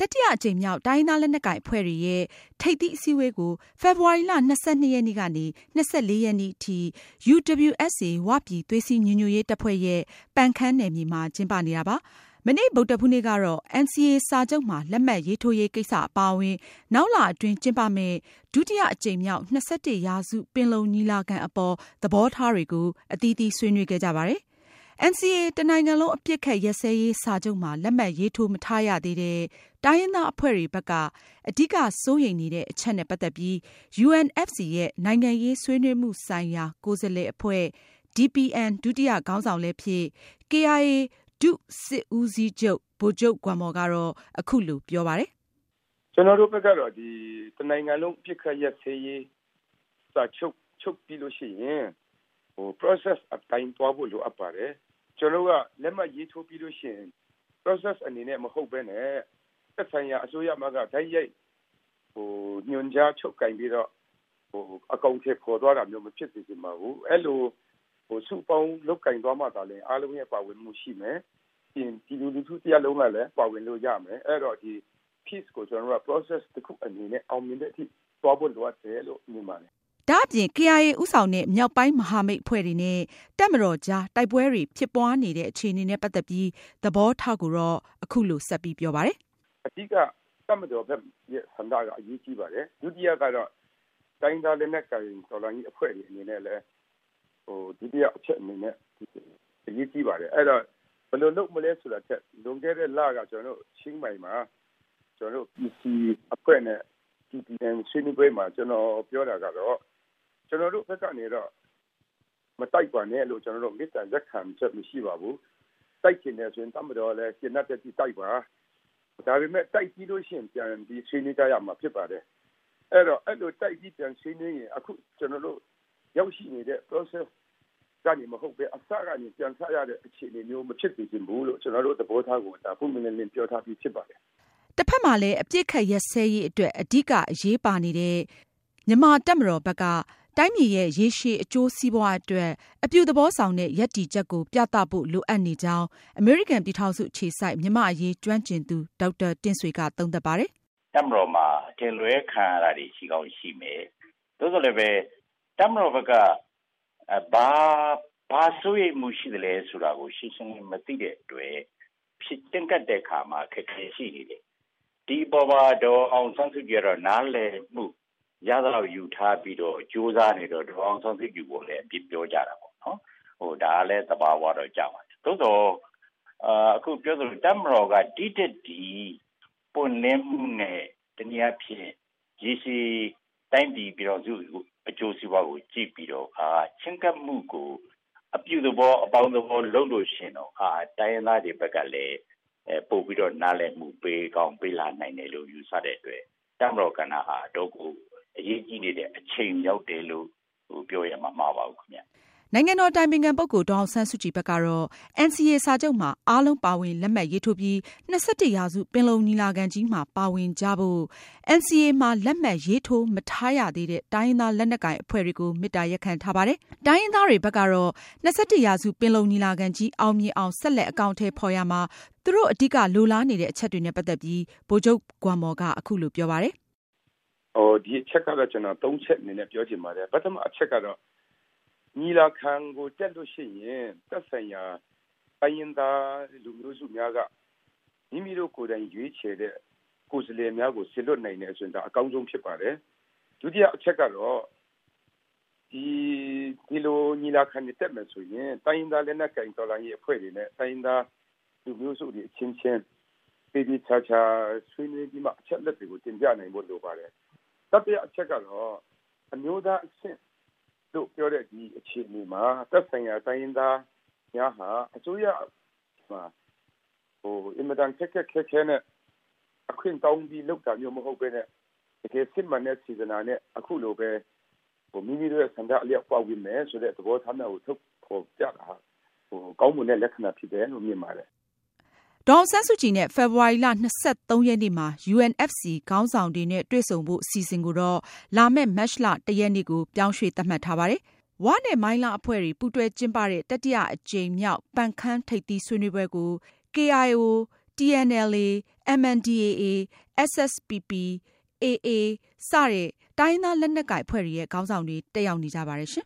တတိယအကြိမ်မြောက်တိုင်းရင်းသားလက်နက်ကိုင်အဖွဲ့တွေရဲ့ထိပ်သီးအစည်းအဝေးကိုဖေဖော်ဝါရီလ 22 ရက်နေ့ကနေ24 ရက်နေ့အထိ UWSA ဝပြည်သွေးစည်းညီညွတ်ရေးတပ်ဖွဲ့ရဲ့ပန်ခမ်းနယ်မြေမှာကျင်းပနေတာပါ။မနေ့ဗုဒ္ဓဟူးနေ့ကတော့ NCA စာချုပ်မှာလက်မှတ်ရေးထိုးရေးကိစ္စအပါအဝင်နောက်လအတွင်းကျင်းပမယ့်ဒုတိယအကြိမ်မြောက်21ရာစုပင်လုံညီလာခံအပေါ်သဘောထားတွေကိုအသီးသီးဆွေးနွေးခဲ့ကြပါတယ်။ NCA တနိုင်ငံလုံးအပစ်အခတ်ရပ်စဲရေးစာချုပ်မှာလက်မှတ်ရေးထိုးမထားရသေးတဲ့တိုင်းရင်းသားအဖွဲ့တွေဘက်ကအဓိကစိုးရိမ်နေတဲ့အချက်နဲ့ပတ်သက်ပြီး UNFC ရဲ့နိုင်ငံရေးဆွေးနွေးမှုဆိုင်ရာကိုယ်စားလှယ်အဖွဲ့ DPN ဒုတိယခေါင်းဆောင်လည်းဖြစ် KIA ဒုစစ်ဦးစီးချုပ်ဗိုလ်ချုပ်ဂွမ်မော်ကတော့အခုလိုပြောပါတယ်။ကျွန်တော်တို့ဘက်ကတော့ဒီတနိုင်ငံလုံးအပစ်အခတ်ရပ်စဲရေးစာချုပ်ပြီးလို့ရှိရင်process အတိုင်းသွားဖို့လိုအပ်ပါတယ်။ကျွန်တော်ကလက်မှတ်ရေးထိုးပြီးလို့ရှိရင် process အနေနဲ့မဟုတ်ဘဲနဲ့သက်ဆိုင်ရာအစိုးရမှကတိုင်းရိုက်ညွှန်ကြားချုပ်ကင်ပြီးတော့အကောင့်ထဲပေါ်သွားတာမျိုးမဖြစ်စေချင်ပါဘူး။အဲ့လိုစုပေါင်းလုပ်ကင်သွားမှသာလေအားလုံးရဲ့ပါဝင်မှုရှိမယ်။ဒီလူထုတရားလုံးကလည်းပါဝင်လို့ရမယ်။အဲ့တော့ဒီ peace ကိုကျွန်တော်တို့ process တစ်ခုအနေနဲ့အောင်မြင်တဲ့အထိသွားဖို့လိုအပ်တယ်လို့မြင်ပါတယ်။ဒါ့အပြင် KIA ဥဆောင်တဲ့မြောက်ပိုင်းမဟာမိတ်အဖွဲ့တွေနဲ့တပ်မတော်ကြားတိုက်ပွဲတွေဖြစ်ပွားနေတဲ့အခြေအနေနဲ့ပတ်သက်ပြီးသဘောထားကိုတော့အခုလိုဆက်ပြီးပြောပါတယ်။အဓိကတပ်မတော်ဘက်ရဲ့ဆန္ဒကအရေးကြီးပါတယ်။ဒုတိယကတော့တိုင်းသားလက်နက်ကိုင်တော်လှန်ရေးအဖွဲ့တွေအနေနဲ့လည်းဒုတိယအချက်အနေနဲ့အရေးကြီးပါတယ်။အဲ့တော့ဘယ်လိုလုပ်မလဲဆိုတာချက်လွန်ခဲ့တဲ့လကကျွန်တော်တို့ချင်းမိုင်မှာကျွန်တော်တို့ PC အဖွဲ့နဲ့ TPN ဆွေးနွေးပွဲမှာကျွန်တော်ပြောတာကတော့ကျွန်တော်တို့ဘက်ကနေတော့မတိုက်ပါနဲ့လို့ကျွန်တော်တို့မေတ္တာရက်ခံချက်မရှိပါဘူး။တိုက်ချင်တယ်ဆိုရင်တမတော်လည်းရှင်းတဲ့တိတိုက်ပါ။ဒါပေမဲ့တိုက်ပြီးလို့ရှိရင်ပြန်ပြီးဆွေးနွေးကြရမှာဖြစ်ပါတယ်။အဲ့တော့အဲ့လိုတိုက်ပြီးပြန်ဆွေးနွေးရင်အခုကျွန်တော်တို့ရောက်ရှိနေတဲ့ process ကနေမဟုတ်ပဲအစကနေပြန်ဆရတဲ့အခြေအနေမျိုးမဖြစ်စေချင်ဘူးလို့ကျွန်တော်တို့သဘောထားကိုဒါပုံမှန်နဲ့ပြောထားပြီးဖြစ်ပါတယ်။တစ်ဖက်မှာလည်းအပြစ်ခတ်ရက်စဲရေးအတွက်အဓိကအရေးပါနေတဲ့မြန်မာတပ်မတော်ဘက်ကတိုင်းပြည်ရဲ့ရေရှည်အကျိုးစီးပွားအတွက်အပြုသဘောဆောင်တဲ့ရည်တည်ချက်ကိုပြသဖို့လိုအပ်နေကြောင်းအမေရိကန်ပြည်ထောင်စုအခြေစိုက်မြန်မာအရေးကျွမ်းကျင်သူဒေါက်တာတင့်ဆွေကသုံးသပ်ပါတယ်။တပ်မတော်မှာအထင်လွဲခံရတာတွေရှိကောင်းရှိမယ်။သို့သော်လည်းပဲတပ်မတော်ဘက်ကဘာစိုးရိမ်မှုရှိတယ်လဲဆိုတာကိုရှင်းရှင်းမသိတဲ့အတွက်ဖြစ်တင်ကတ်တဲ့အခါမှာခက်ခဲရှိနေတယ်။ဒီပေါ်မှာတော့အောင်ဆန်းစုကြည်ကတော့နားလည်မှုရသလောက်ယူထားပြီးတော့ကြိုးစားနေတော့အောင်ဆန်းစုကြည်ကိုလည်းအပြစ်ပြောကြတာပေါ့နော်။ဒါလည်းသဘာဝတော့ကြောက်ပါတယ်။သို့တော့အခုပြောသလိုတပ်မတော်ကတိတက်ဒီပွင့်လင်းမှုနဲ့တနည်းအားဖြင့်ရေရှည်တိုင်းပြည်ပြည်တော်စုအကျိုးစီးပွားကိုကြည့်ပြီးတော့ချင်းကပ်မှုကိုအပြုသဘောအပေါင်းသဘောလုပ်လို့ရှင်တော့တိုင်းရင်းသားတွေဘက်ကလည်းပို့ပြီးတော့နားလည်မှုပေးကောင်းပေးလာနိုင်တယ်လို့ယူဆတဲ့အတွက်တပ်မတော်ကဏ္ဍဟာတော့ကိုအရေးကြီးနေတဲ့အချိန်ရောက်တယ်လို့ပြောရမှာမပါဘူးခင်ဗျ။နိုင်ငံတော်တိုင်ပင်ခံပုဂ္ဂိုလ်ဒေါ်အောင်ဆန်းစုကြည်ဘက်ကတော့ NCA စာချုပ်မှာအားလုံးပါဝင်လက်မှတ်ရေးထိုးပြီး21ရာစုပင်လုံညီလာခံကြီးမှာပါဝင်ကြဖို့ NCA မှာလက်မှတ်ရေးထိုးမထားရသေးတဲ့တိုင်းရင်းသားလက်နက်ကိုင်အဖွဲ့တွေကိုမေတ္တာရပ်ခံထားပါတယ်။တိုင်းရင်းသားတွေဘက်ကတော့21ရာစုပင်လုံညီလာခံကြီးအောင်မြင်အောင်ဆက်လက်အကောင်အထည်ဖော်ရမှာသူတို့အဓိကလိုလားနေတဲ့အချက်တွေနဲ့ပတ်သက်ပြီးဗိုလ်ချုပ်ဂွမ်မော်ကအခုလိုပြောပါတယ်။ဒီအချက်ကတော့ကျွန်တော်3ချက်အနေနဲ့ပြောချင်ပါတယ်။ပထမအချက်ကတော့ညီလာခံကိုတက်လို့ရှိရင်သက်ဆိုင်ရာတိုင်းရင်းသားလူမျိုးစုများကမိမိတို့ကိုယ်တိုင်ရွေးချယ်တဲ့ကိုယ်စားလှယ်များကိုဆက်လွတ်နိုင်တယ်ဆိုရင်ဒါအကောင်းဆုံးဖြစ်ပါတယ်။ဒုတိယအချက်ကတော့ဒီလိုညီလာခံနဲ့တက်မယ်ဆိုရင်တိုင်းရင်းသားလက်နက်ကိုင်တော်လှန်ရေးအဖွဲ့တွေနဲ့တိုင်းရင်းသားလူမျိုးစုတွေအချင်းချင်းပြည်ချာချာဆွေးနွေးပြီးမှအချက်လက်တွေကိုတင်ပြနိုင်ဖို့လိုပါတယ်။တတိယအချက်ကတော့အမျိုးသားအဆင့်တို့ပြောတဲ့ဒီအခြေအနေမှာသက်ဆိုင်ရာတိုင်းရင်းသားများဟာအစိုးရမှာအင်မတန်ခက်ခဲနဲ့အခွင့်တောင်းပြီးလုပ်တာမျိုးမဟုတ်ဘဲနဲ့တကယ်စစ်မှန်တဲ့စီဇနာနဲ့အခုလိုပဲမိမိတို့ရဲ့ဆန္ဒအလျောက်ပါဝင်မယ်ဆိုတဲ့သဘောထားမျိုးကိုထုတ်ဖော်ပြတာကောင်းမွန်တဲ့လက္ခဏာဖြစ်တယ်လို့မြင်ပါတယ်။ဒေါ်အောင်ဆန်းစုကြည်နဲ့ဖေဖော်ဝါရီလ23ရက်နေ့မှာ UNFC ခေါင်းဆောင်တွေနဲ့တွေ့ဆုံဖို့အစီအစဉ်ကိုတော့လာမယ့်မတ်လ1ရက်နေ့ကိုပြောင်းရွှေ့သတ်မှတ်ထားပါတယ်။ဝနဲ့မိုင်းလားအဖွဲ့တွေပူးတွဲကျင်းပတဲ့တတိယအကြိမ်မြောက်ပန်ခမ်းထိပ်သီးဆွေးနွေးပွဲကို KIO, TNLA, MNDAA, SSPP, AA စတဲ့တိုင်းသားလက်နက်ကိုင်အဖွဲ့တွေရဲ့ခေါင်းဆောင်တွေတက်ရောက်နေကြပါတယ်ရှင်